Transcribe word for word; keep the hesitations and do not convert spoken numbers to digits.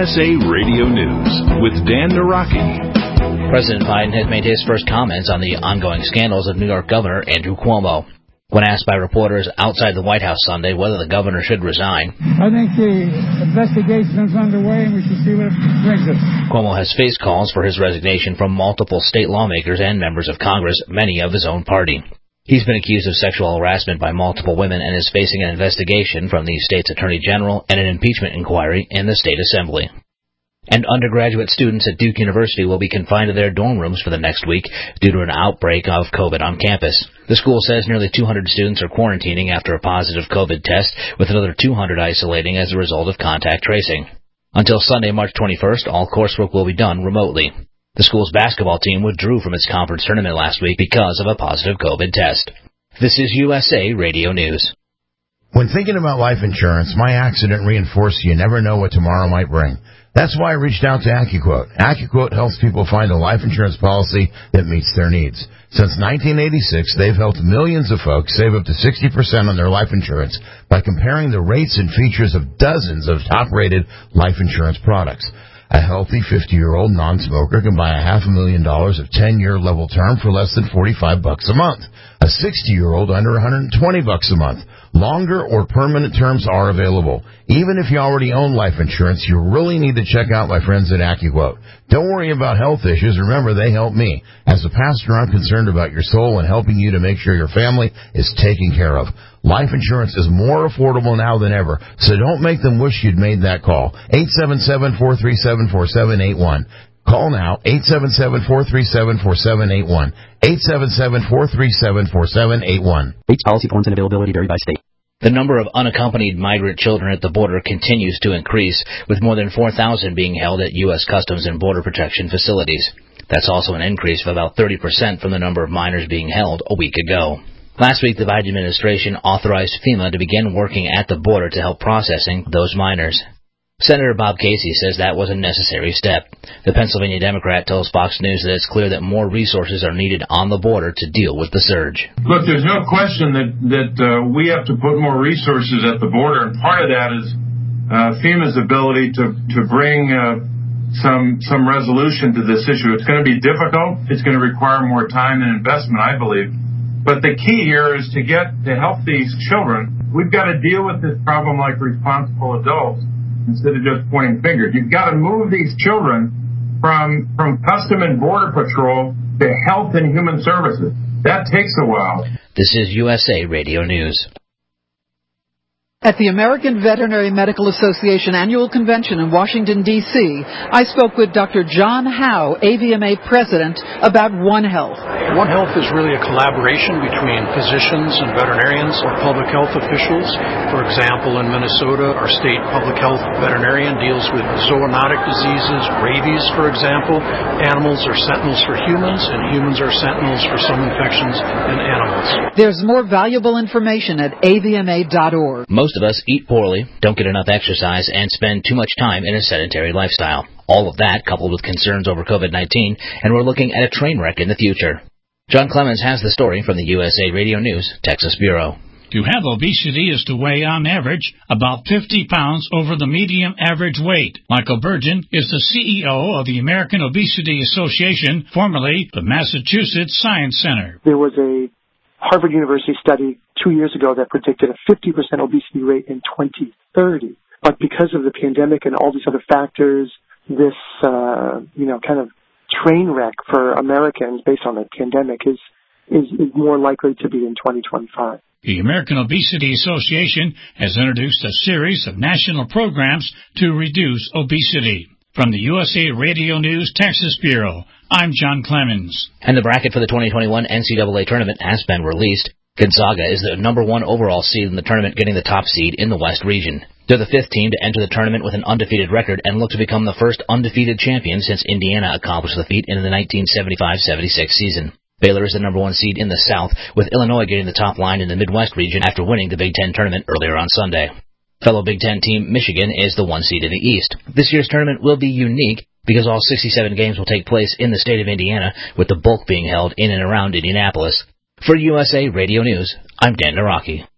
S A Radio News with Dan Naraki. President Biden has made his first comments on the ongoing scandals of New York Governor Andrew Cuomo. When asked by reporters outside the White House Sunday whether the governor should resign, I think the investigation is underway and we should see what it brings us. Cuomo has faced calls for his resignation from multiple state lawmakers and members of Congress, many of his own party. He's been accused of sexual harassment by multiple women and is facing an investigation from the state's attorney general and an impeachment inquiry in the state assembly. And undergraduate students at Duke University will be confined to their dorm rooms for the next week due to an outbreak of COVID on campus. The school says nearly two hundred students are quarantining after a positive COVID test, with another two hundred isolating as a result of contact tracing. Until Sunday, March twenty-first, all coursework will be done remotely. The school's basketball team withdrew from its conference tournament last week because of a positive COVID test. This is U S A Radio News. When thinking about life insurance, my accident reinforced you never know what tomorrow might bring. That's why I reached out to AccuQuote. AccuQuote helps people find a life insurance policy that meets their needs. Since nineteen eighty-six, they've helped millions of folks save up to sixty percent on their life insurance by comparing the rates and features of dozens of top-rated life insurance products. A healthy fifty-year-old non-smoker can buy a half a million dollars of ten-year level term for less than forty-five bucks a month. A sixty-year-old under one hundred twenty bucks a month. Longer or permanent terms are available. Even if you already own life insurance, you really need to check out my friends at AccuQuote. Don't worry about health issues. Remember, they help me. As a pastor, I'm concerned about your soul and helping you to make sure your family is taken care of. Life insurance is more affordable now than ever, so don't make them wish you'd made that call. eight seven seven, four three seven, four seven eight one. Call now, eight seven seven, four three seven, four seven eight one. eight seven seven, four three seven, four seven eight one. Rates, policy forms, and availability vary by state. The number of unaccompanied migrant children at the border continues to increase, with more than four thousand being held at U S Customs and Border Protection facilities. That's also an increase of about thirty percent from the number of minors being held a week ago. Last week, the Biden administration authorized FEMA to begin working at the border to help processing those minors. Senator Bob Casey says that was a necessary step. The Pennsylvania Democrat tells Fox News that it's clear that more resources are needed on the border to deal with the surge. Look, there's no question that, that uh, we have to put more resources at the border, and part of that is uh, FEMA's ability to, to bring uh, some some resolution to this issue. It's going to be difficult. It's going to require more time and investment, I believe. But the key here is to get to help these children. We've got to deal with this problem like responsible adults instead of just pointing fingers. You've got to move these children from from Custom and Border Patrol to Health and Human Services. That takes a while. This is U S A Radio News. At the American Veterinary Medical Association Annual Convention in Washington, D C, I spoke with Doctor John Howe, A V M A President, about One Health. One Health is really a collaboration between physicians and veterinarians or public health officials. For example, in Minnesota, our state public health veterinarian deals with zoonotic diseases, rabies, for example. Animals are sentinels for humans, and humans are sentinels for some infections in animals. There's more valuable information at A V M A dot org. Most of us eat poorly, don't get enough exercise, and spend too much time in a sedentary lifestyle. All of that coupled with concerns over COVID nineteen, and we're looking at a train wreck in the future. John Clemens has the story from the U S A Radio News Texas Bureau. To have obesity is to weigh, on average, about fifty pounds over the median average weight. Michael Burgeon is the C E O of the American Obesity Association, formerly the Massachusetts Science Center. There was a Harvard University study two years ago that predicted a fifty percent obesity rate in twenty thirty. But because of the pandemic and all these other factors, this, uh, you know, kind of train wreck for Americans based on the pandemic is, is, is more likely to be in twenty twenty-five. The American Obesity Association has introduced a series of national programs to reduce obesity. From the U S A Radio News Texas Bureau, I'm John Clemens. And the bracket for the twenty twenty-one N C double A tournament has been released. Gonzaga is the number one overall seed in the tournament, getting the top seed in the West region. They're the fifth team to enter the tournament with an undefeated record and look to become the first undefeated champion since Indiana accomplished the feat in the nineteen seventy-five seventy-six season. Baylor is the number one seed in the South, with Illinois getting the top line in the Midwest region after winning the Big Ten tournament earlier on Sunday. Fellow Big Ten team Michigan is the one seed in the East. This year's tournament will be unique because all sixty-seven games will take place in the state of Indiana, with the bulk being held in and around Indianapolis. For U S A Radio News, I'm Dan Naraki.